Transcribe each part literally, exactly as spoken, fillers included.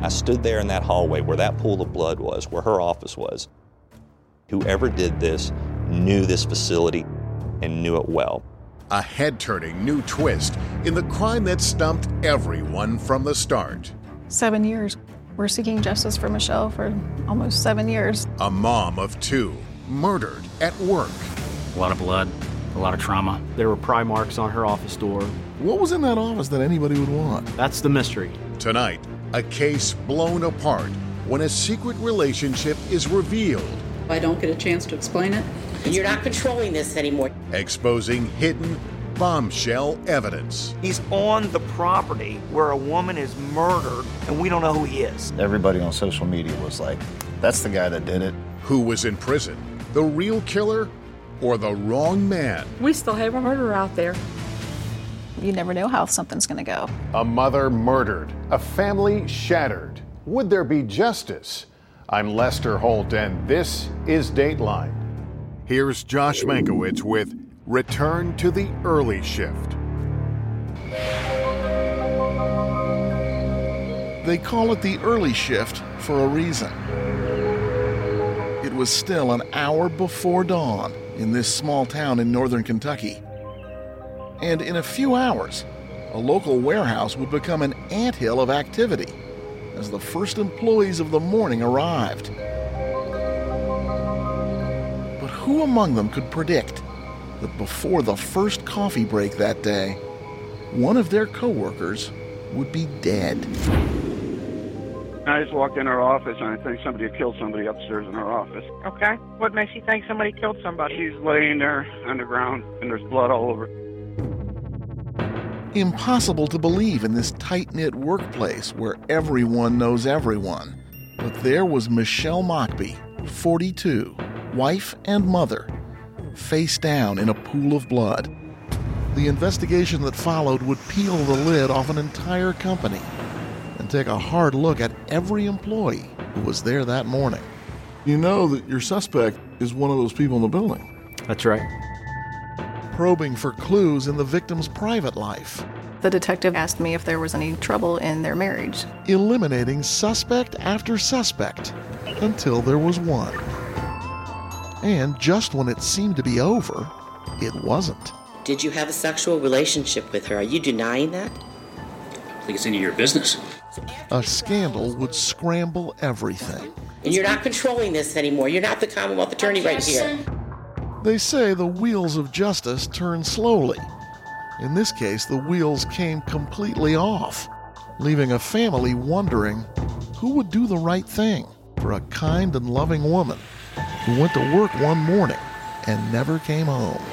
I stood there in that hallway where that pool of blood was, where her office was. Whoever did this knew this facility and knew it well. A head-turning new twist in the crime that stumped everyone from the start. Seven years. We're seeking justice for Michelle for almost seven years. A mom of two, murdered at work. A lot of blood, a lot of trauma. There were pry marks on her office door. What was in that office that anybody would want? That's the mystery. Tonight, a case blown apart when a secret relationship is revealed. I don't get a chance to explain it. You're not controlling this anymore. Exposing hidden bombshell evidence. He's on the property where a woman is murdered and we don't know who he is. Everybody on social media was like, that's the guy that did it. Who was in prison? The real killer or the wrong man? We still have a murderer out there. You never know how something's going to go. A mother murdered, a family shattered. Would there be justice? I'm Lester Holt, and this is Dateline. Here's Josh Mankiewicz with Return to the Early Shift. They call it the early shift for a reason. It was still an hour before dawn in this small town in northern Kentucky. And in a few hours, a local warehouse would become an anthill of activity as the first employees of the morning arrived. But who among them could predict that before the first coffee break that day, one of their coworkers would be dead? I just walked in her office and I think somebody had killed somebody upstairs in her office. Okay. What makes you think somebody killed somebody? She's laying there underground and there's blood all over. Impossible to believe in this tight-knit workplace where everyone knows everyone. But there was Michelle Mockbee, forty-two, wife and mother, face down in a pool of blood. The investigation that followed would peel the lid off an entire company and take a hard look at every employee who was there that morning. You know that your suspect is one of those people in the building. That's right. Probing for clues in the victim's private life. The detective asked me if there was any trouble in their marriage. Eliminating suspect after suspect until there was one. And just when it seemed to be over, it wasn't. Did you have a sexual relationship with her? Are you denying that? I think it's any of your business. A scandal would scramble everything. And you're not controlling this anymore. You're not the Commonwealth attorney right here. They say the wheels of justice turn slowly. In this case, the wheels came completely off, leaving a family wondering who would do the right thing for a kind and loving woman who went to work one morning and never came home.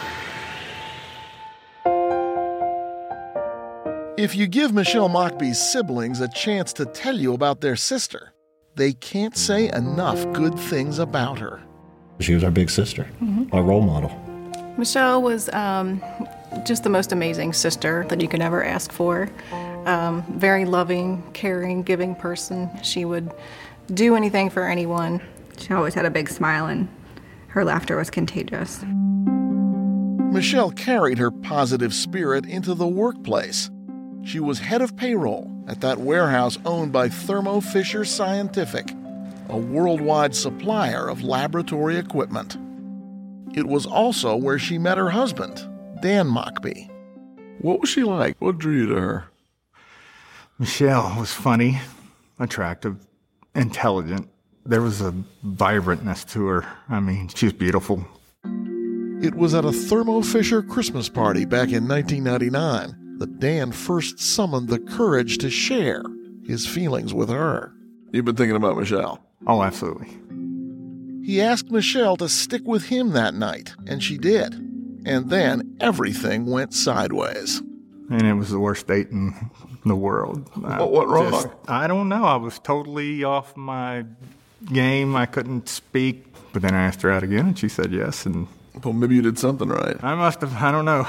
If you give Michelle Mockbee's siblings a chance to tell you about their sister, they can't say enough good things about her. She was our big sister, mm-hmm. our role model. Michelle was um, just the most amazing sister that you could ever ask for. Um, very loving, caring, giving person. She would do anything for anyone. She always had a big smile and her laughter was contagious. Michelle carried her positive spirit into the workplace. She was head of payroll at that warehouse owned by Thermo Fisher Scientific, a worldwide supplier of laboratory equipment. It was also where she met her husband, Dan Mockbee. What was she like? What drew you to her? Michelle was funny, attractive, intelligent. There was a vibrantness to her. I mean, she was beautiful. It was at a Thermo Fisher Christmas party back in nineteen ninety-nine that Dan first summoned the courage to share his feelings with her. You've been thinking about Michelle? Oh, absolutely. He asked Michelle to stick with him that night, and she did. And then everything went sideways. And it was the worst date in the world. What went wrong? Just, I don't know. I was totally off my game. I couldn't speak. But then I asked her out again, and she said yes. And well, maybe you did something right. I must have. I don't know.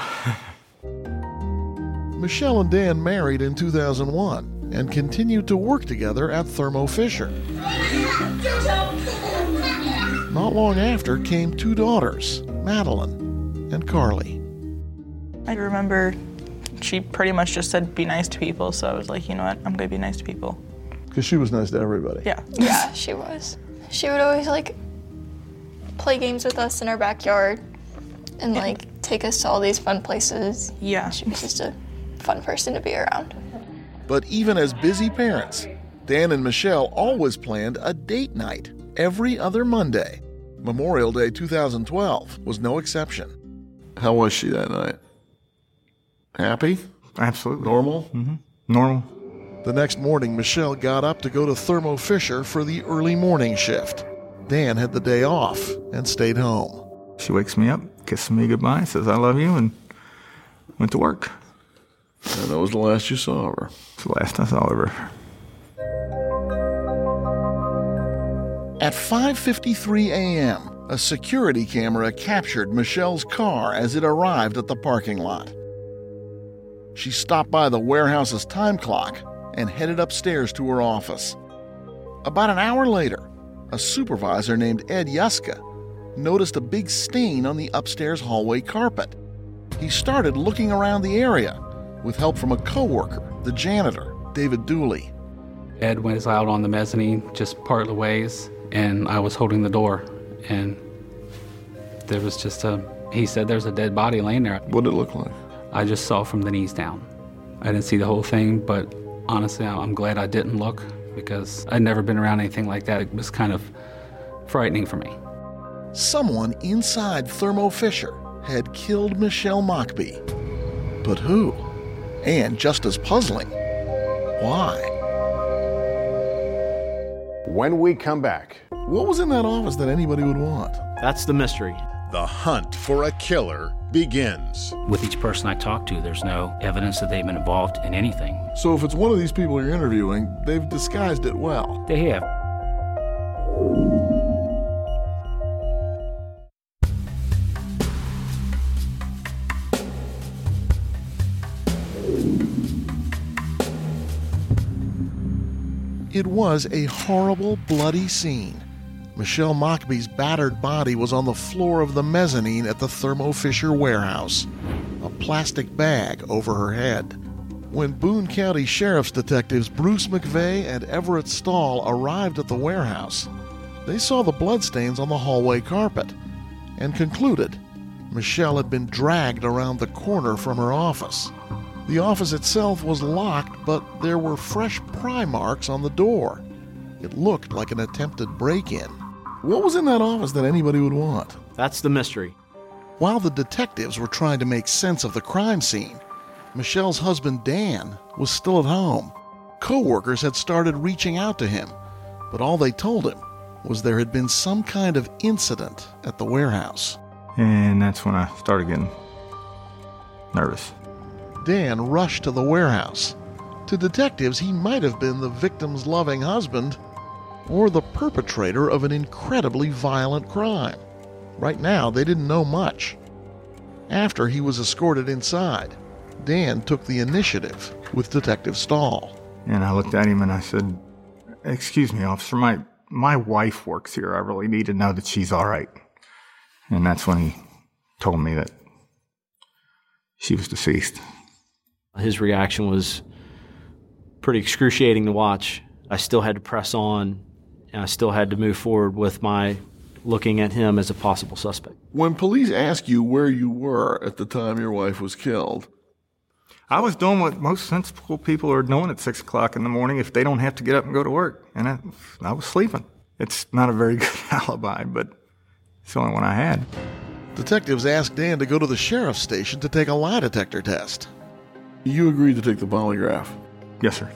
Michelle and Dan married in two thousand one and continued to work together at Thermo Fisher. Not long after came two daughters, Madeline and Carly. I remember she pretty much just said, be nice to people, so I was like, you know what, I'm going to be nice to people. Because she was nice to everybody. Yeah. Yeah, she was. She would always, like, play games with us in our backyard and, like, take us to all these fun places. Yeah. She was just a fun person to be around. But even as busy parents, Dan and Michelle always planned a date night every other Monday. Memorial Day two thousand twelve was no exception. How was she that night? Happy? Absolutely. Normal? Mm-hmm. Normal. The next morning, Michelle got up to go to Thermo Fisher for the early morning shift. Dan had the day off and stayed home. She wakes me up, kisses me goodbye, says, I love you, and went to work. And that was the last you saw of her. It's the last I saw of her. At five fifty-three a.m., a security camera captured Michelle's car as it arrived at the parking lot. She stopped by the warehouse's time clock and headed upstairs to her office. About an hour later, a supervisor named Ed Yuska noticed a big stain on the upstairs hallway carpet. He started looking around the area with help from a coworker, the janitor, David Dooley. Ed was out on the mezzanine, just part of the ways, and I was holding the door, and there was just a, he said there's a dead body laying there. What did it look like? I just saw from the knees down. I didn't see the whole thing, but honestly, I'm glad I didn't look because I'd never been around anything like that. It was kind of frightening for me. Someone inside Thermo Fisher had killed Michelle Mockbee. But who? And just as puzzling, why? When we come back. What was in that office that anybody would want? That's the mystery. The hunt for a killer begins. With each person I talk to, there's no evidence that they've been involved in anything. So if it's one of these people you're interviewing, they've disguised it well. They have. It was a horrible, bloody scene. Michelle Mockbee's battered body was on the floor of the mezzanine at the Thermo Fisher warehouse, a plastic bag over her head. When Boone County Sheriff's detectives Bruce McVeigh and Everett Stahl arrived at the warehouse, they saw the bloodstains on the hallway carpet and concluded Michelle had been dragged around the corner from her office. The office itself was locked, but there were fresh pry marks on the door. It looked like an attempted break-in. What was in that office that anybody would want? That's the mystery. While the detectives were trying to make sense of the crime scene, Michelle's husband Dan was still at home. Co-workers had started reaching out to him, but all they told him was there had been some kind of incident at the warehouse. And that's when I started getting nervous. Dan rushed to the warehouse. To detectives, he might have been the victim's loving husband or the perpetrator of an incredibly violent crime. Right now, they didn't know much. After he was escorted inside, Dan took the initiative with Detective Stahl. And I looked at him and I said, excuse me, officer, my, my wife works here. I really need to know that she's all right. And that's when he told me that she was deceased. His reaction was pretty excruciating to watch. I still had to press on, and I still had to move forward with my looking at him as a possible suspect. When police ask you where you were at the time your wife was killed, I was doing what most sensible people are doing at six o'clock in the morning if they don't have to get up and go to work. And I, I was sleeping. It's not a very good alibi, but it's the only one I had. Detectives asked Dan to go to the sheriff's station to take a lie detector test. You agreed to take the polygraph? Yes, sir.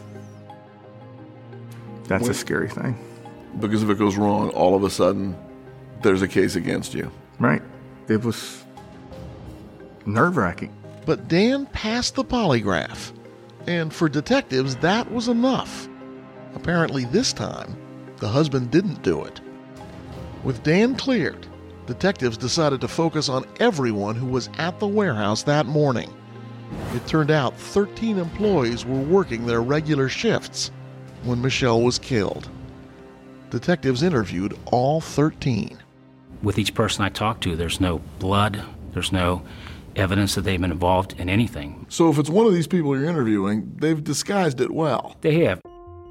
That's when, a scary thing. Because if it goes wrong, all of a sudden, there's a case against you. Right. It was nerve-wracking. But Dan passed the polygraph, and for detectives, that was enough. Apparently this time, the husband didn't do it. With Dan cleared, detectives decided to focus on everyone who was at the warehouse that morning. It turned out thirteen employees were working their regular shifts when Michelle was killed. Detectives interviewed all thirteen. With each person I talked to, there's no blood, there's no evidence that they've been involved in anything. So if it's one of these people you're interviewing, they've disguised it well. They have.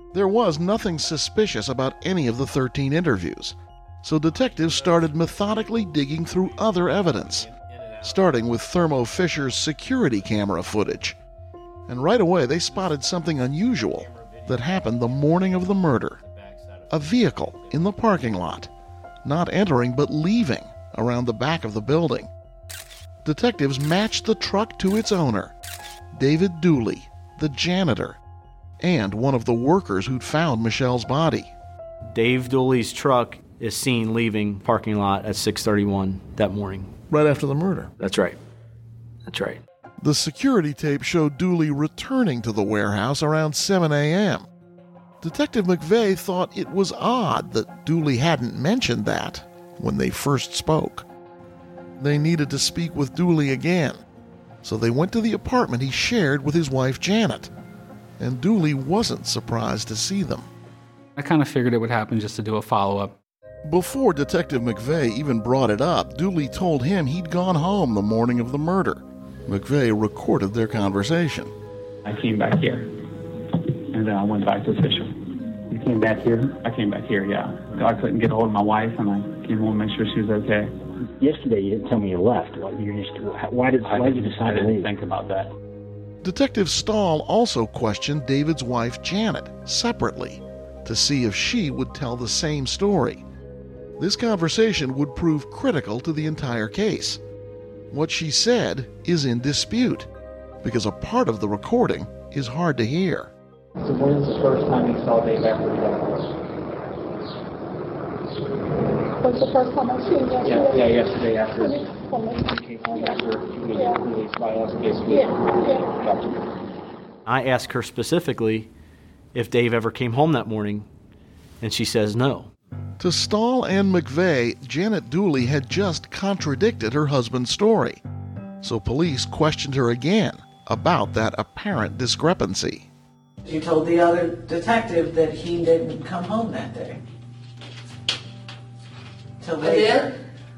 There was nothing suspicious about any of the thirteen interviews, so detectives started methodically digging through other evidence, starting with Thermo Fisher's security camera footage. And right away they spotted something unusual that happened the morning of the murder. A vehicle in the parking lot, not entering but leaving around the back of the building. Detectives matched the truck to its owner, David Dooley, the janitor, and one of the workers who'd found Michelle's body. Dave Dooley's truck is seen leaving parking lot at six thirty-one that morning. Right after the murder. That's right. That's right. The security tape showed Dooley returning to the warehouse around seven a.m. Detective McVeigh thought it was odd that Dooley hadn't mentioned that when they first spoke. They needed to speak with Dooley again, so they went to the apartment he shared with his wife Janet, and Dooley wasn't surprised to see them. I kind of figured it would happen just to do a follow-up. Before Detective McVeigh even brought it up, Dooley told him he'd gone home the morning of the murder. McVeigh recorded their conversation. I came back here, and then I went back to Fisher. You came back here? I came back here, yeah. I couldn't get a hold of my wife, and I came home to make sure she was okay. Yesterday you didn't tell me you left. You just, why did, why did you decide to leave? Think about that. Detective Stahl also questioned David's wife Janet separately to see if she would tell the same story. This conversation would prove critical to the entire case. What she said is in dispute because a part of the recording is hard to hear. So when's the first time you saw Dave after he left? Was the first time I seen yesterday? Yeah, yeah, yesterday after he came home after he yeah. was released by us. Yeah, yeah. I asked her specifically if Dave ever came home that morning, and she says no. To Stahl and McVeigh, Janet Dooley had just contradicted her husband's story, so police questioned her again about that apparent discrepancy. You told the other detective that he didn't come home that day. Till later.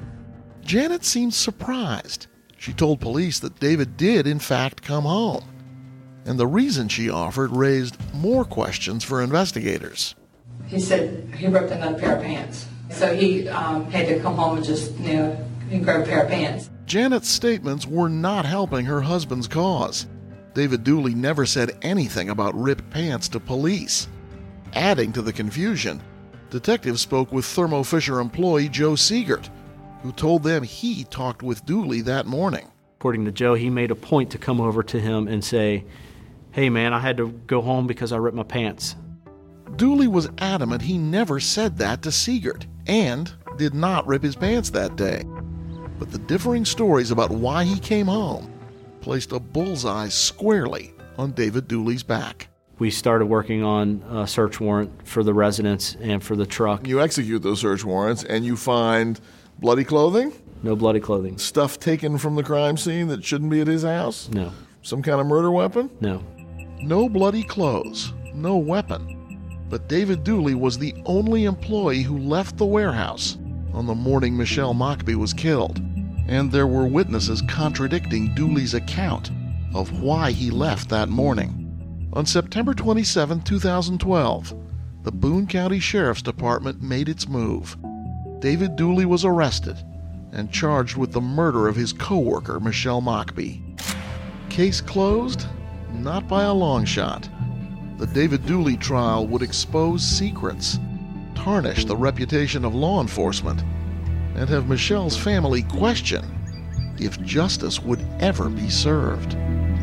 Janet seemed surprised. She told police that David did, in fact, come home. And the reason she offered raised more questions for investigators. He said he ripped another pair of pants. So he um, had to come home and just, you know, grab a pair of pants. Janet's statements were not helping her husband's cause. David Dooley never said anything about ripped pants to police. Adding to the confusion, detectives spoke with Thermo Fisher employee Joe Siegert, who told them he talked with Dooley that morning. According to Joe, he made a point to come over to him and say, "Hey man, I had to go home because I ripped my pants." Dooley was adamant he never said that to Siegert and did not rip his pants that day. But the differing stories about why he came home placed a bullseye squarely on David Dooley's back. We started working on a search warrant for the residence and for the truck. You execute those search warrants and you find bloody clothing? No bloody clothing. Stuff taken from the crime scene that shouldn't be at his house? No. Some kind of murder weapon? No. No bloody clothes, no weapon. But David Dooley was the only employee who left the warehouse on the morning Michelle Mockbee was killed. And there were witnesses contradicting Dooley's account of why he left that morning. On September twenty-seventh, two thousand twelve, the Boone County Sheriff's Department made its move. David Dooley was arrested and charged with the murder of his co-worker, Michelle Mockbee. Case closed? Not by a long shot. The David Dooley trial would expose secrets, tarnish the reputation of law enforcement, and have Michelle's family question if justice would ever be served.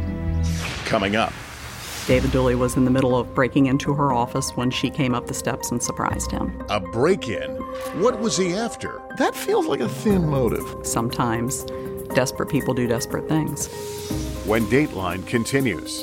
Coming up. David Dooley was in the middle of breaking into her office when she came up the steps and surprised him. A break-in? What was he after? That feels like a thin motive. Sometimes desperate people do desperate things. When Dateline continues.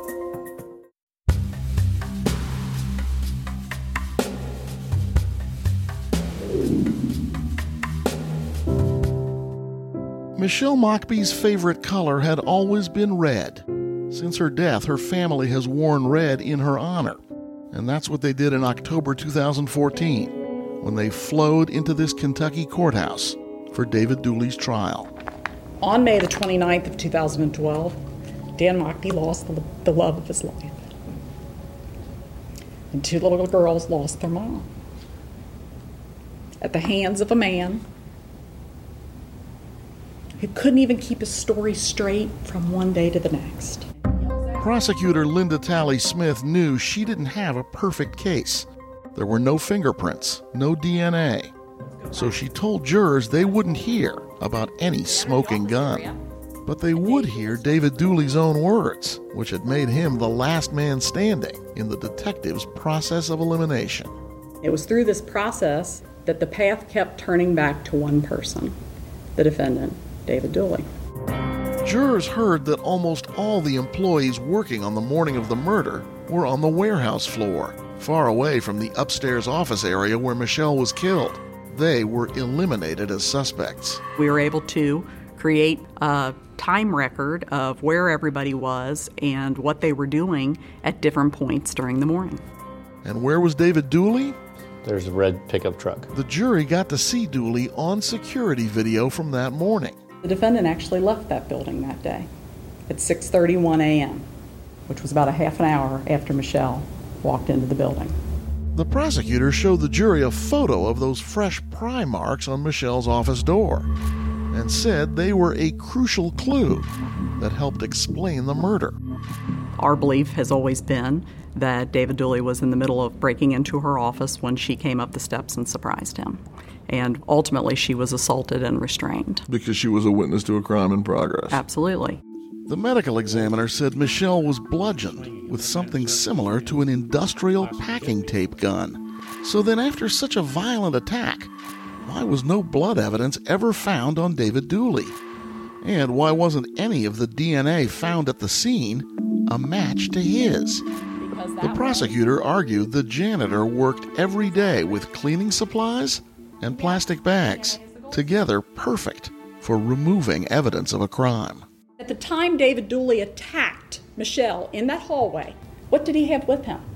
Michelle Mockbee's favorite color had always been red. Since her death, her family has worn red in her honor. And that's what they did in October two thousand fourteen, when they flowed into this Kentucky courthouse for David Dooley's trial. On May the twenty-ninth of two thousand twelve, Dan Mockbee lost the, the love of his life. and two little girls lost their mom at the hands of a man who couldn't even keep his story straight from one day to the next. Prosecutor Linda Talley Smith knew she didn't have a perfect case. There were no fingerprints, no D N A. So she told jurors they wouldn't hear about any smoking gun. But they would hear David Dooley's own words, which had made him the last man standing in the detective's process of elimination. It was through this process that the path kept turning back to one person, the defendant, David Dooley. Jurors heard that almost all the employees working on the morning of the murder were on the warehouse floor, far away from the upstairs office area where Michelle was killed. They were eliminated as suspects. We were able to create a time record of where everybody was and what they were doing at different points during the morning. And where was David Dooley? There's a red pickup truck. The jury got to see Dooley on security video from that morning. The defendant actually left that building that day at six thirty-one a.m., which was about a half an hour after Michelle walked into the building. The prosecutor showed the jury a photo of those fresh pry marks on Michelle's office door and said they were a crucial clue that helped explain the murder. Our belief has always been that David Dooley was in the middle of breaking into her office when she came up the steps and surprised him. And ultimately, she was assaulted and restrained. Because she was a witness to a crime in progress. Absolutely. The medical examiner said Michelle was bludgeoned with something similar to an industrial packing tape gun. So then after such a violent attack, why was no blood evidence ever found on David Dooley? And why wasn't any of the D N A found at the scene a match to his? The prosecutor argued the janitor worked every day with cleaning supplies and plastic bags, together perfect for removing evidence of a crime. At the time David Dooley attacked Michelle in that hallway, what did he have with him?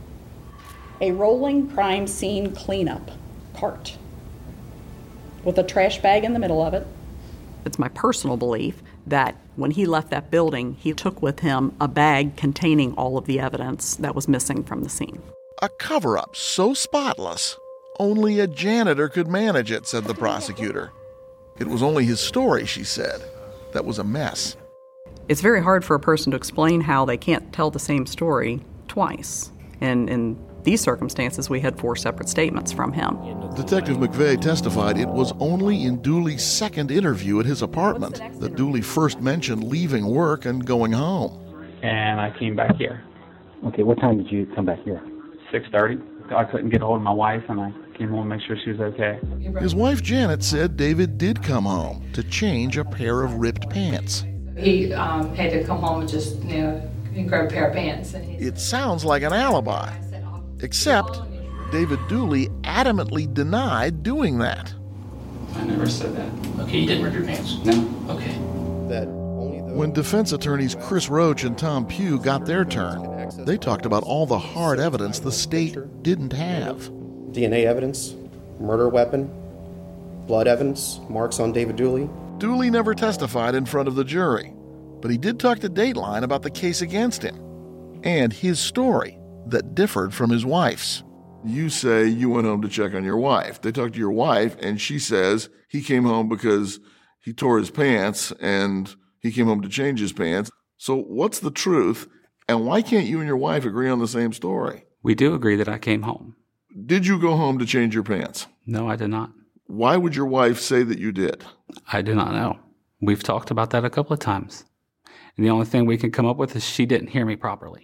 A rolling crime scene cleanup cart with a trash bag in the middle of it. It's my personal belief that when he left that building, he took with him a bag containing all of the evidence that was missing from the scene. A cover-up so spotless, only a janitor could manage it, said the prosecutor. It was only his story, she said, that was a mess. It's very hard for a person to explain how they can't tell the same story twice. And in these circumstances, we had four separate statements from him. Detective McVeigh testified it was only in Dooley's second interview at his apartment that Dooley first mentioned leaving work and going home. And I came back here. Okay, what time did you come back here? six thirty. I couldn't get a hold of my wife, and I came home to make sure she was okay. His wife Janet said David did come home to change a pair of ripped pants. He um, had to come home and just, you know, grab a pair of pants. And it sounds like an alibi, except David Dooley adamantly denied doing that. I never said that. Okay, you didn't rip your pants? No. Okay. That only the... When defense attorneys Chris Roach and Tom Pugh got their turn, they talked about all the hard evidence the state didn't have. D N A evidence, murder weapon, blood evidence, marks on David Dooley. Dooley never testified in front of the jury, but he did talk to Dateline about the case against him and his story that differed from his wife's. You say you went home to check on your wife. They talked to your wife, and she says he came home because he tore his pants and he came home to change his pants. So what's the truth, and why can't you and your wife agree on the same story? We do agree that I came home. Did you go home to change your pants? No, I did not. Why would your wife say that you did? I do not know. We've talked about that a couple of times. And the only thing we can come up with is she didn't hear me properly.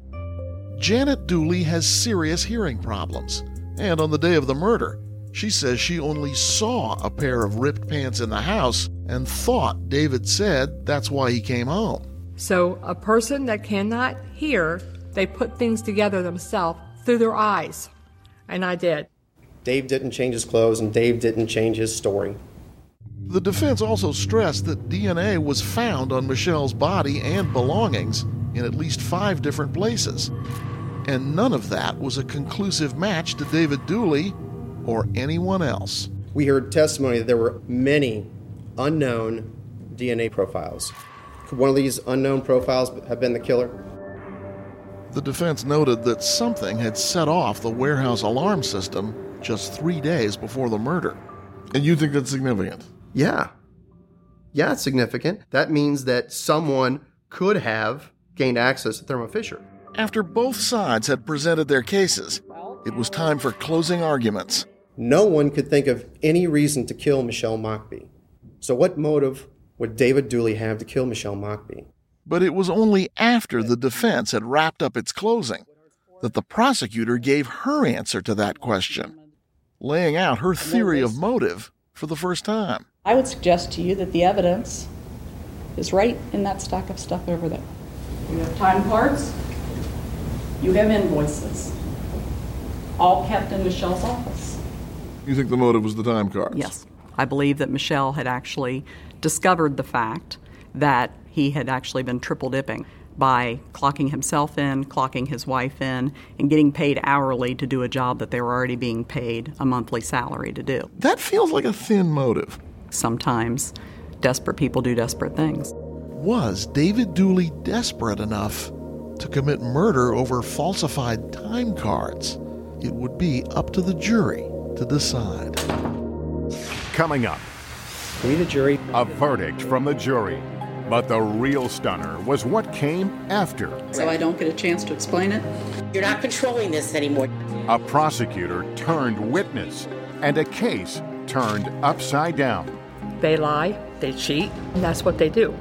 Janet Dooley has serious hearing problems. And on the day of the murder, she says she only saw a pair of ripped pants in the house and thought David said that's why he came home. So a person that cannot hear, they put things together themselves through their eyes. And I did. Dave didn't change his clothes, and Dave didn't change his story. The defense also stressed that D N A was found on Michelle's body and belongings in at least five different places. And none of that was a conclusive match to David Dooley or anyone else. We heard testimony that there were many unknown D N A profiles. Could one of these unknown profiles have been the killer? The defense noted that something had set off the warehouse alarm system just three days before the murder. And you think that's significant? Yeah. Yeah, it's significant. That means that someone could have gained access to Thermo Fisher. After both sides had presented their cases, it was time for closing arguments. No one could think of any reason to kill Michelle Mockbee. So what motive would David Dooley have to kill Michelle Mockbee? But it was only after the defense had wrapped up its closing that the prosecutor gave her answer to that question, laying out her theory of motive for the first time. I would suggest to you that the evidence is right in that stack of stuff over there. You have time cards, you have invoices, all kept in Michelle's office. You think the motive was the time cards? Yes. I believe that Michelle had actually discovered the fact that he had actually been triple dipping by clocking himself in, clocking his wife in, and getting paid hourly to do a job that they were already being paid a monthly salary to do. That feels like a thin motive. Sometimes desperate people do desperate things. Was David Dooley desperate enough to commit murder over falsified time cards? It would be up to the jury to decide. Coming up, we the jury. A verdict from the jury. But the real stunner was what came after. So I don't get a chance to explain it? You're not controlling this anymore. A prosecutor turned witness and a case turned upside down. They lie, they cheat, and that's what they do.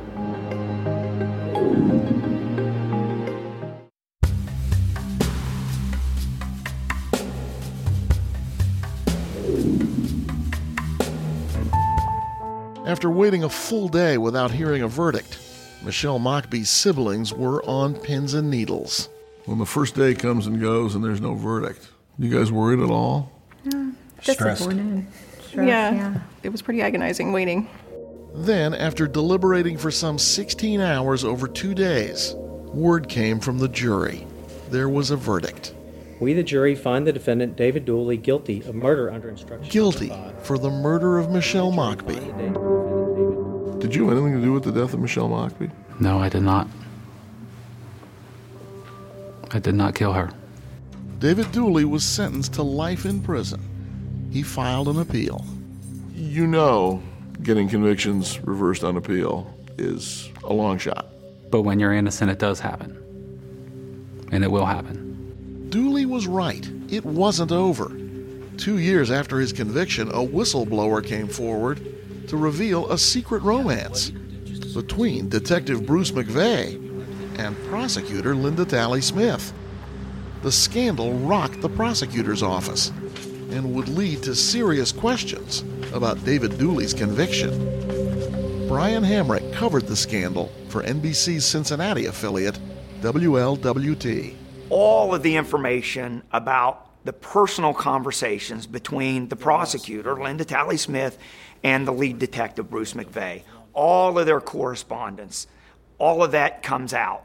After waiting a full day without hearing a verdict, Michelle Mockbee's siblings were on pins and needles. When the first day comes and goes and there's no verdict, you guys worried at all? Yeah, disappointed. Stress, yeah, yeah. It was pretty agonizing waiting. Then, after deliberating for some sixteen hours over two days, word came from the jury. There was a verdict. We, the jury, find the defendant, David Dooley, guilty of murder under instruction. Guilty for the murder of Michelle Mockbee. Did you have anything to do with the death of Michelle Mockbee? No, I did not. I did not kill her. David Dooley was sentenced to life in prison. He filed an appeal. You know, getting convictions reversed on appeal is a long shot. But when you're innocent, it does happen. And it will happen. Dooley was right. It wasn't over. Two years after his conviction, a whistleblower came forward to reveal a secret romance between Detective Bruce McVeigh and prosecutor Linda Talley Smith. The scandal rocked the prosecutor's office and would lead to serious questions about David Dooley's conviction. Brian Hamrick covered the scandal for N B C's Cincinnati affiliate, W L W T. All of the information about the personal conversations between the prosecutor, Linda Talley Smith, and the lead detective, Bruce McVeigh, all of their correspondence, all of that comes out.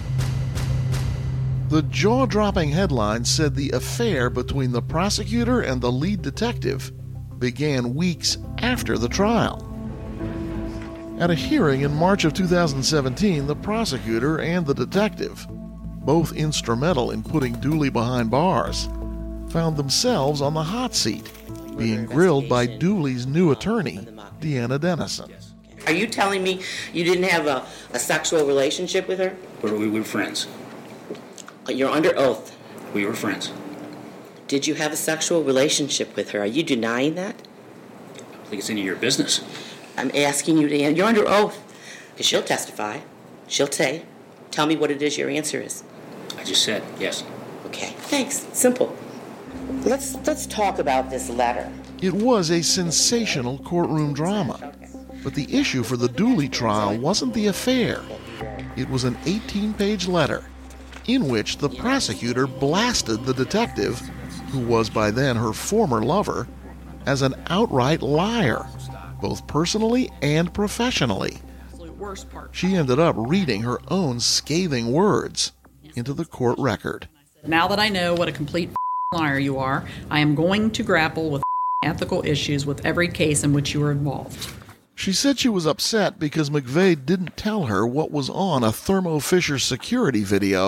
The jaw-dropping headline said the affair between the prosecutor and the lead detective began weeks after the trial. At a hearing in March of two thousand seventeen, the prosecutor and the detective, both instrumental in putting Dooley behind bars, found themselves on the hot seat, being grilled by Dooley's new attorney, Deanna Dennison. Are you telling me you didn't have a, a sexual relationship with her? But we were friends. You're under oath. We were friends. Did you have a sexual relationship with her? Are you denying that? I think it's any of your business. I'm asking you to answer. You're under oath. Because she'll testify. She'll say, tell me what it is your answer is. I just said yes. Okay, thanks. Simple. Let's let's talk about this letter. It was a sensational courtroom drama. But the issue for the Dooley trial wasn't the affair. It was an eighteen-page letter in which the prosecutor blasted the detective, who was by then her former lover, as an outright liar, both personally and professionally. She ended up reading her own scathing words into the court record. Now that I know what a complete liar you are, I am going to grapple with ethical issues with every case in which you were involved. She said she was upset because McVeigh didn't tell her what was on a Thermo Fisher security video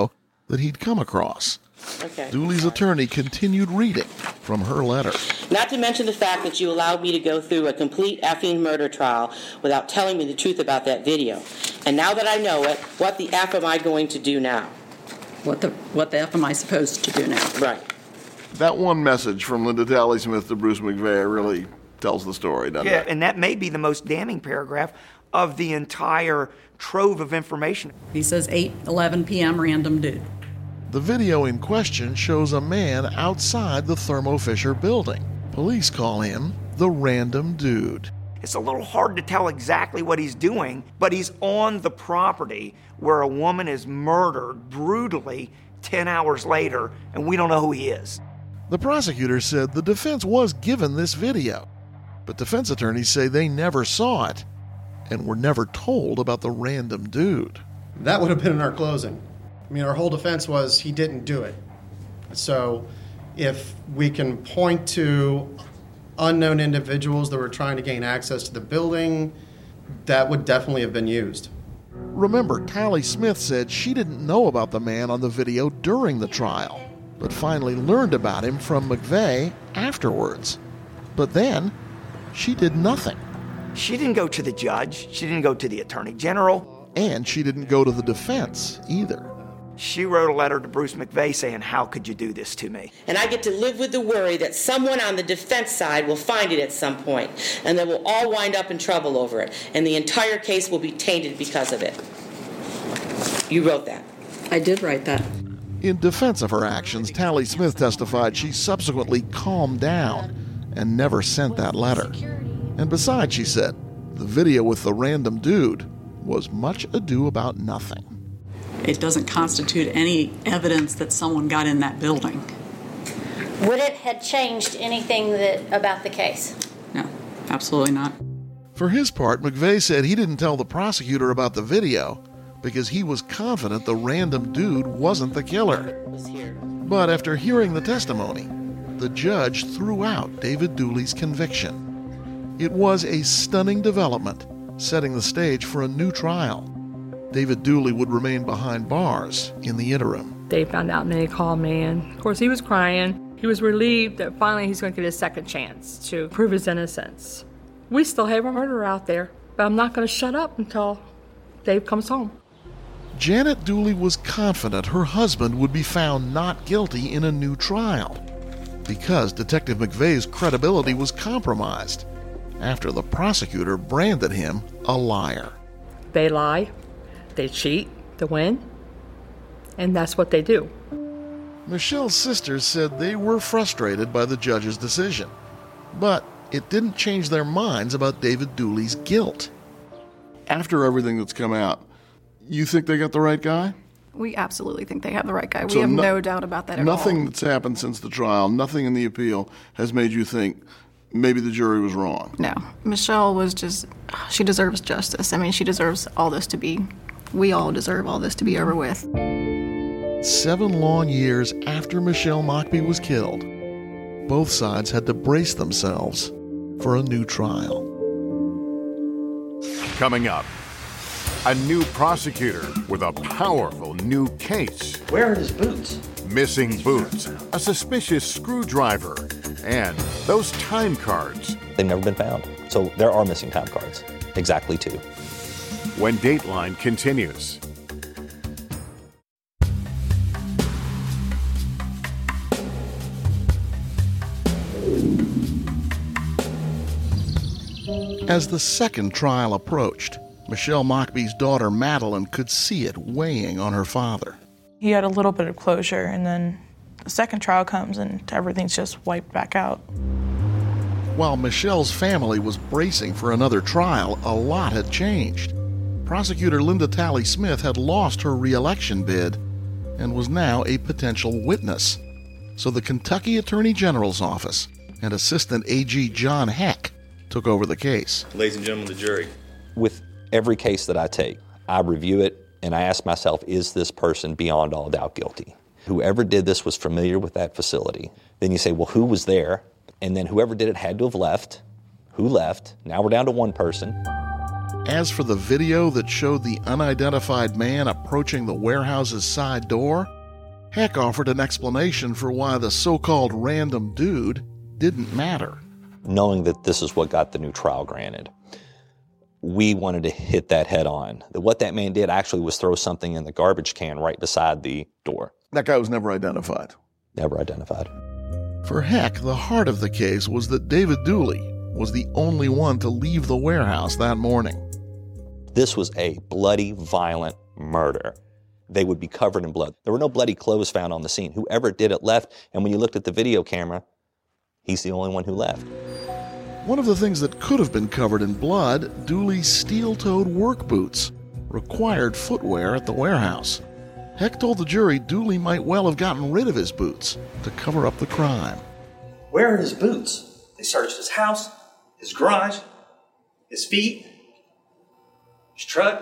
that he'd come across. Okay. Dooley's attorney continued reading from her letter. Not to mention the fact that you allowed me to go through a complete effing murder trial without telling me the truth about that video. And now that I know it, what the F am I going to do now? What the what the F am I supposed to do now? Right. That one message from Linda Talley Smith to Bruce McVeigh really tells the story, doesn't Yeah, it? and that may be the most damning paragraph of the entire trove of information. He says eight eleven p.m. random dude. The video in question shows a man outside the Thermo Fisher building. Police call him the Random Dude. It's a little hard to tell exactly what he's doing, but he's on the property where a woman is murdered brutally ten hours later, and we don't know who he is. The prosecutor said the defense was given this video, but defense attorneys say they never saw it and were never told about the Random Dude. That would have been in our closing. I mean, our whole defense was he didn't do it. So if we can point to unknown individuals that were trying to gain access to the building, that would definitely have been used. Remember, Talley Smith said she didn't know about the man on the video during the trial, but finally learned about him from McVeigh afterwards. But then, she did nothing. She didn't go to the judge. She didn't go to the attorney general. And she didn't go to the defense either. She wrote a letter to Bruce McVeigh saying, how could you do this to me? And I get to live with the worry that someone on the defense side will find it at some point, and then we'll all wind up in trouble over it, and the entire case will be tainted because of it. You wrote that. I did write that. In defense of her actions, Talley Smith testified she subsequently calmed down and never sent that letter. And besides, she said, the video with the Random Dude was much ado about nothing. It doesn't constitute any evidence that someone got in that building. Would it have changed anything that about the case? No, absolutely not. For his part, McVeigh said he didn't tell the prosecutor about the video because he was confident the Random Dude wasn't the killer. But after hearing the testimony, the judge threw out David Dooley's conviction. It was a stunning development, setting the stage for a new trial. David Dooley would remain behind bars in the interim. They found out and they called me, and of course he was crying. He was relieved that finally he's going to get a second chance to prove his innocence. We still have a murderer out there, but I'm not going to shut up until Dave comes home. Janet Dooley was confident her husband would be found not guilty in a new trial because Detective McVeigh's credibility was compromised after the prosecutor branded him a liar. They lie, they cheat to win, and that's what they do. Michelle's sisters said they were frustrated by the judge's decision, but it didn't change their minds about David Dooley's guilt. After everything that's come out, you think they got the right guy? We absolutely think they have the right guy. We So have no- no doubt about that at Nothing all. that's happened since the trial, nothing in the appeal has made you think maybe the jury was wrong. No. Michelle was just, she deserves justice. I mean, she deserves all this to be, we all deserve all this to be over with. Seven long years after Michelle Mockbee was killed, both sides had to brace themselves for a new trial. Coming up, a new prosecutor with a powerful new case. Where are his boots? Missing boots, a suspicious screwdriver, and those time cards. They've never been found. So there are missing time cards. Exactly two. When Dateline continues. As the second trial approached, Michelle Mockbee's daughter Madeline could see it weighing on her father. He had a little bit of closure, and then the second trial comes and everything's just wiped back out. While Michelle's family was bracing for another trial, a lot had changed. Prosecutor Linda Talley Smith had lost her re-election bid and was now a potential witness. So the Kentucky Attorney General's office and Assistant A G John Heck took over the case. Ladies and gentlemen of the jury. With every case that I take, I review it and I ask myself, is this person beyond all doubt guilty? Whoever did this was familiar with that facility. Then you say, well, who was there? And then whoever did it had to have left. Who left? Now we're down to one person. As for the video that showed the unidentified man approaching the warehouse's side door, Heck offered an explanation for why the so-called random dude didn't matter. Knowing that this is what got the new trial granted, we wanted to hit that head on. That what that man did actually was throw something in the garbage can right beside the door. That guy was never identified. Never identified. For Heck, the heart of the case was that David Dooley was the only one to leave the warehouse that morning. This was a bloody, violent murder. They would be covered in blood. There were no bloody clothes found on the scene. Whoever did it left, and when you looked at the video camera, he's the only one who left. One of the things that could have been covered in blood, Dooley's steel-toed work boots, required footwear at the warehouse. Heck told the jury Dooley might well have gotten rid of his boots to cover up the crime. Where are his boots? They searched his house, his garage, his feet, his truck,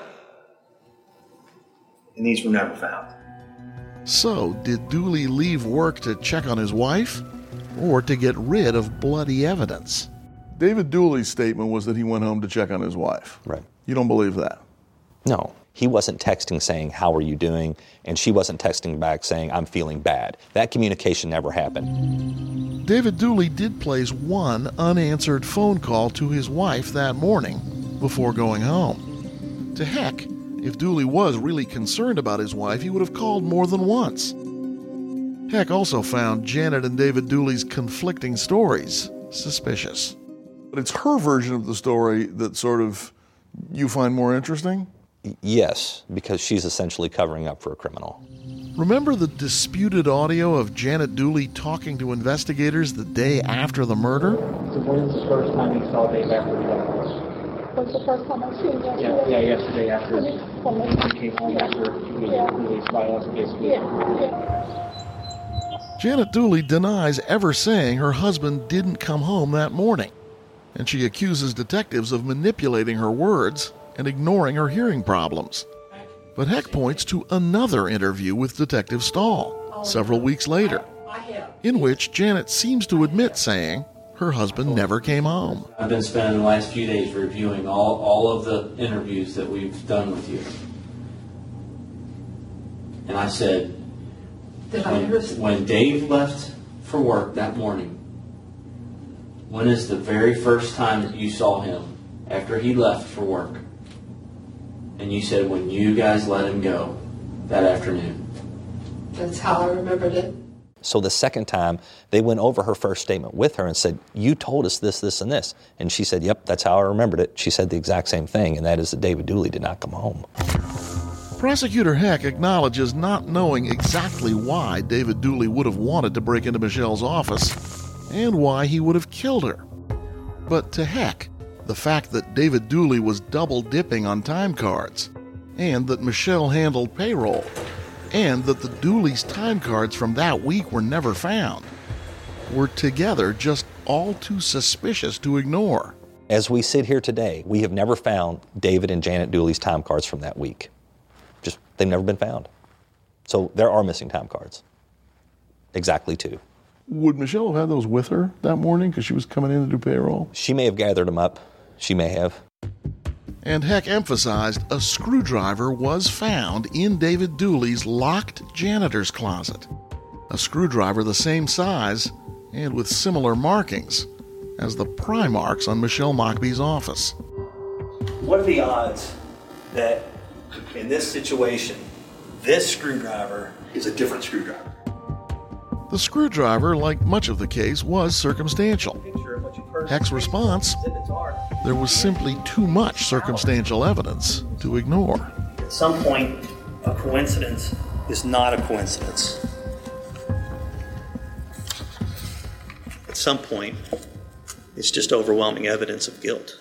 and these were never found. So, did Dooley leave work to check on his wife, or to get rid of bloody evidence? David Dooley's statement was that he went home to check on his wife. Right. You don't believe that? No. He wasn't texting saying, how are you doing? And she wasn't texting back saying, I'm feeling bad. That communication never happened. David Dooley did place one unanswered phone call to his wife that morning before going home. To Heck, if Dooley was really concerned about his wife, he would have called more than once. Heck also found Janet and David Dooley's conflicting stories suspicious. But it's her version of the story that sort of you find more interesting? Yes, because she's essentially covering up for a criminal. Remember the disputed audio of Janet Dooley talking to investigators the day after the murder? So when was the first time you saw Dave after he left? Was the first time I seen him? Yeah, yeah, yesterday after he came home after he was Yeah. released by us, basically. Yeah, yeah. Janet Dooley denies ever saying her husband didn't come home that morning, and she accuses detectives of manipulating her words and ignoring her hearing problems. But Heck points to another interview with Detective Stahl several weeks later, in which Janet seems to admit saying her husband never came home. I've been spending the last few days reviewing all, all of the interviews that we've done with you. And I said, when, when Dave left for work that morning, when is the very first time that you saw him after he left for work? And you said when you guys let him go that afternoon. That's how I remembered it. So the second time, they went over her first statement with her and said, you told us this, this, and this. And she said, yep, that's how I remembered it. She said the exact same thing, and that is that David Dooley did not come home. Prosecutor Heck acknowledges not knowing exactly why David Dooley would have wanted to break into Michelle's office and why he would have killed her. But to Heck, the fact that David Dooley was double-dipping on time cards, and that Michelle handled payroll, and that the Dooley's time cards from that week were never found, were together just all too suspicious to ignore. As we sit here today, we have never found David and Janet Dooley's time cards from that week. Just, they've never been found. So there are missing time cards. Exactly two. Would Michelle have had those with her that morning because she was coming in to do payroll? She may have gathered them up. She may have. And Heck emphasized a screwdriver was found in David Dooley's locked janitor's closet. A screwdriver the same size and with similar markings as the pry marks on Michelle Mockby's office. What are the odds that in this situation, this screwdriver is a different screwdriver? The screwdriver, like much of the case, was circumstantial. Heck's response, there was simply too much circumstantial evidence to ignore. At some point, a coincidence is not a coincidence. At some point, it's just overwhelming evidence of guilt.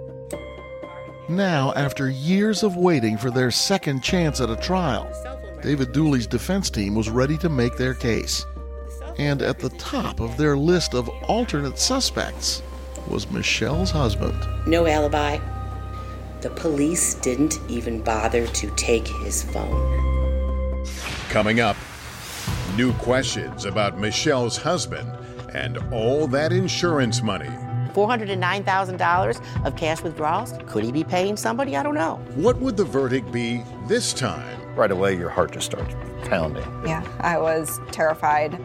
Now, after years of waiting for their second chance at a trial, David Dooley's defense team was ready to make their case. And at the top of their list of alternate suspects was Michelle's husband. No alibi. The police didn't even bother to take his phone. Coming up, new questions about Michelle's husband and all that insurance money. four hundred nine thousand dollars of cash withdrawals? Could he be paying somebody? I don't know. What would the verdict be this time? Right away, your heart just starts pounding. Yeah, I was terrified.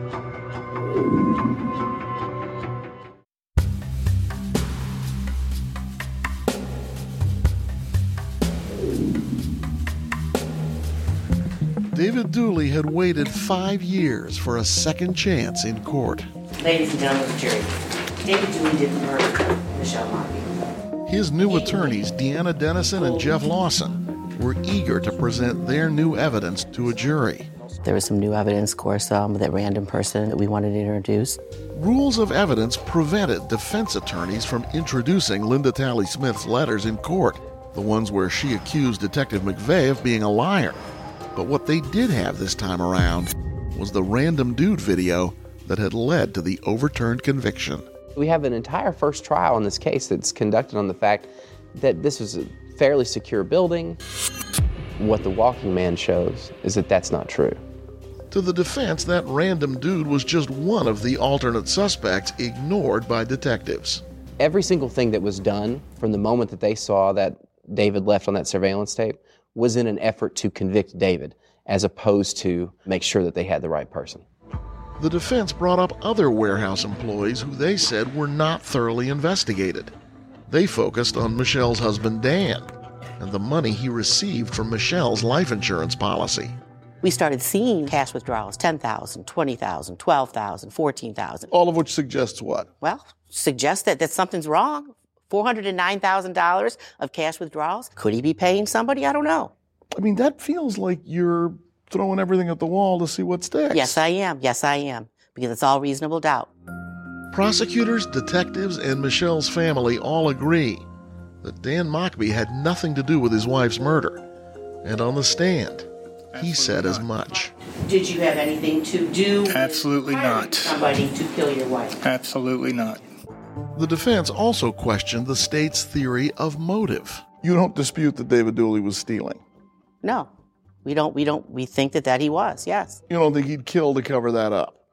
David Dooley had waited five years for a second chance in court. Ladies and gentlemen of the jury, David Dooley didn't murder Michelle Markey. His new attorneys, Deanna Dennison and Jeff Lawson, were eager to present their new evidence to a jury. There was some new evidence, of course, um, that random person that we wanted to introduce. Rules of evidence prevented defense attorneys from introducing Linda Talley Smith's letters in court, the ones where she accused Detective McVeigh of being a liar. But what they did have this time around was the random dude video that had led to the overturned conviction. We have an entire first trial in this case that's conducted on the fact that this was a fairly secure building. What the walking man shows is that that's not true. To the defense, that random dude was just one of the alternate suspects ignored by detectives. Every single thing that was done from the moment that they saw that David left on that surveillance tape was in an effort to convict David, as opposed to make sure that they had the right person. The defense brought up other warehouse employees who they said were not thoroughly investigated. They focused on Michelle's husband, Dan, and the money he received from Michelle's life insurance policy. We started seeing cash withdrawals, ten thousand dollars, twenty thousand dollars, twelve thousand dollars, fourteen thousand dollars. All of which suggests what? Well, suggests that, that something's wrong. four hundred nine thousand dollars of cash withdrawals. Could he be paying somebody? I don't know. I mean, that feels like you're throwing everything at the wall to see what sticks. Yes, I am. Yes, I am. Because it's all reasonable doubt. Prosecutors, detectives, and Michelle's family all agree that Dan Mockbee had nothing to do with his wife's murder. And on the stand, he said as much. Did you have anything to do Absolutely not. somebody to kill your wife? Absolutely not. The defense also questioned the state's theory of motive. You don't dispute that David Dooley was stealing? No, we don't. We don't. We think that that he was. Yes. You don't think he'd kill to cover that up?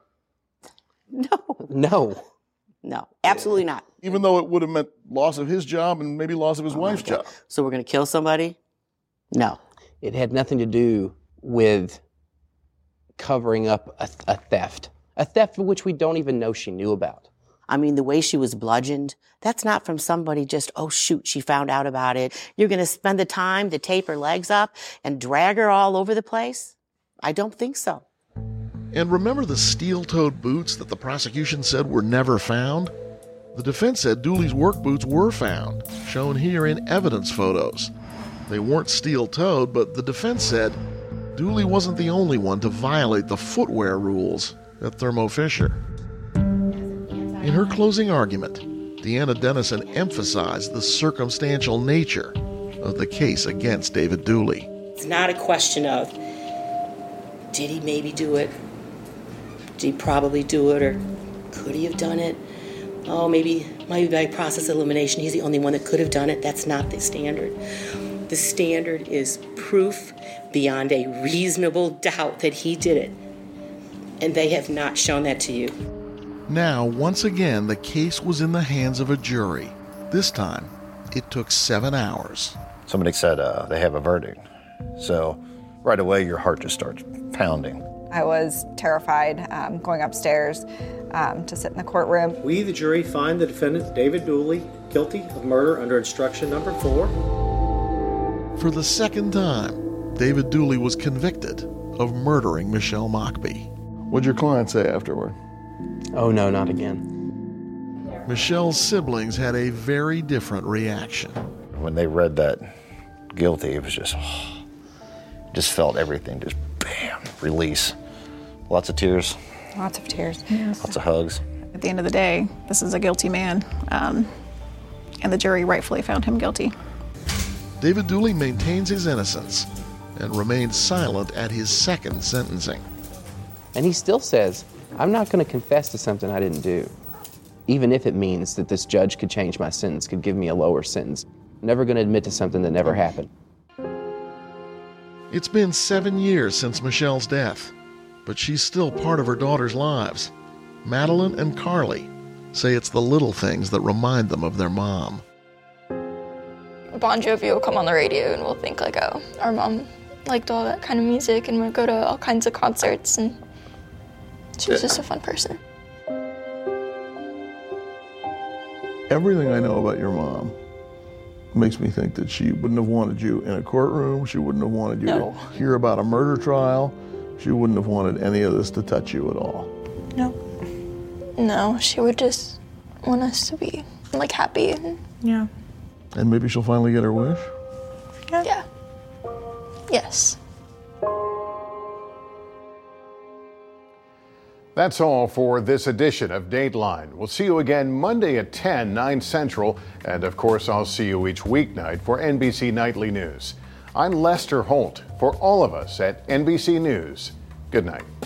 No. No. No. Absolutely not. Even though it would have meant loss of his job and maybe loss of his Oh, wife's okay. job. So we're going to kill somebody? No. It had nothing to do with covering up a, a theft, a theft of which we don't even know she knew about. I mean, the way she was bludgeoned, that's not from somebody just, oh, shoot, she found out about it. You're going to spend the time to tape her legs up and drag her all over the place? I don't think so. And remember the steel-toed boots that the prosecution said were never found? The defense said Dooley's work boots were found, shown here in evidence photos. They weren't steel-toed, but the defense said Dooley wasn't the only one to violate the footwear rules at Thermo Fisher. In her closing argument, Deanna Dennison emphasized the circumstantial nature of the case against David Dooley. It's not a question of, did he maybe do it? Did he probably do it? Or could he have done it? Oh, maybe, maybe by process of elimination, he's the only one that could have done it. That's not the standard. The standard is proof beyond a reasonable doubt that he did it. And they have not shown that to you. Now, once again, the case was in the hands of a jury. This time, it took seven hours. Somebody said uh, they have a verdict. So right away, your heart just starts pounding. I was terrified um, going upstairs um, to sit in the courtroom. We, the jury, find the defendant, David Dooley, guilty of murder under instruction number four. For the second time, David Dooley was convicted of murdering Michelle Mockbee. What'd your client say afterward? Oh, no, not again. Michelle's siblings had a very different reaction. When they read that guilty, it was just, oh, just felt everything, just bam, release. Lots of tears. Lots of tears. Yes. Lots of hugs. At the end of the day, this is a guilty man, um, and the jury rightfully found him guilty. David Dooley maintains his innocence and remains silent at his second sentencing. And he still says, I'm not going to confess to something I didn't do, even if it means that this judge could change my sentence, could give me a lower sentence. I'm never going to admit to something that never happened. It's been seven years since Michelle's death, but she's still part of her daughter's lives. Madeline and Carly say it's the little things that remind them of their mom. Bon Jovi will come on the radio and we'll think like, oh, our mom liked all that kind of music and would go to all kinds of concerts, and she was just a fun person. Everything I know about your mom makes me think that she wouldn't have wanted you in a courtroom. She wouldn't have wanted you No. to hear about a murder trial. She wouldn't have wanted any of this to touch you at all. No. No, she would just want us to be, like, happy. And, Yeah. And maybe she'll finally get her wish? yeah. Yeah. Yes. That's all for this edition of Dateline. We'll see you again Monday at ten, nine Central, and of course I'll see you each weeknight for N B C Nightly News. I'm Lester Holt. For all of us at N B C News, good night.